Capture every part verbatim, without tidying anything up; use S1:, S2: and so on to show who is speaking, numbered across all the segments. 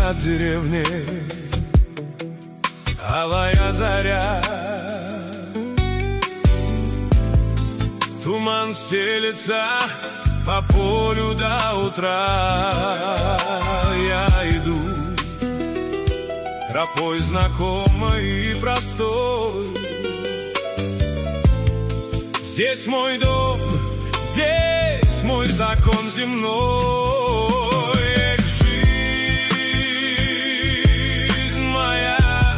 S1: над деревней алая заря. Туман стелется по полю до утра. Я иду тропой знакомой и простой. Здесь мой дом, здесь мой закон земной. Эх, жизнь моя,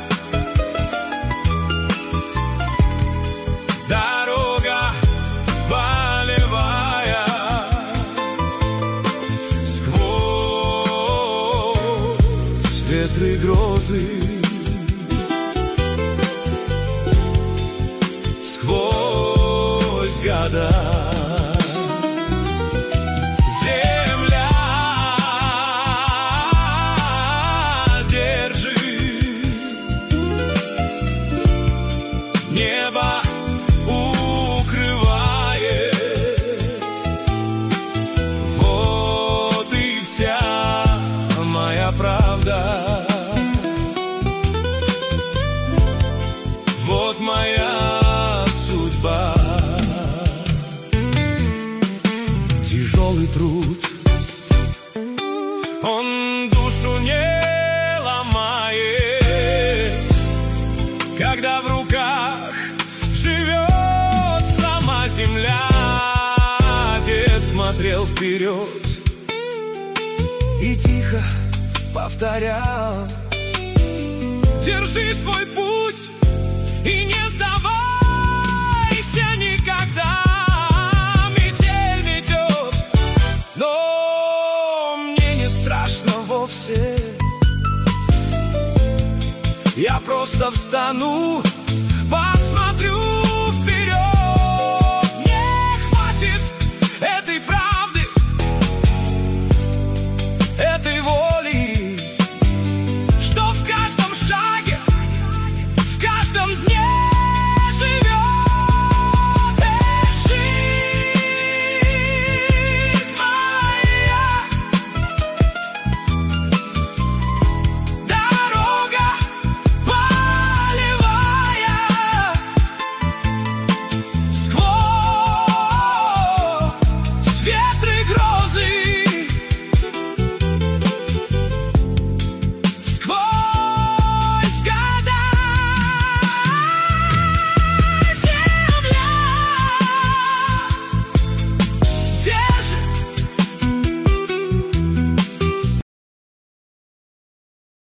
S1: дорога полевая, сквозь ветры, грозы, сквозь года. Земля держит, небо укрывает. Вот и вся моя правда. Вот моя судьба. Тяжелый труд, он душу не ломает, когда в руках живет сама земля. Отец смотрел вперед и тихо повторял: держи свой путь и не сдавайся никогда. Метель метет, но мне не страшно вовсе. Я просто встану, посмотрю вперед. Мне хватит этой правды, этой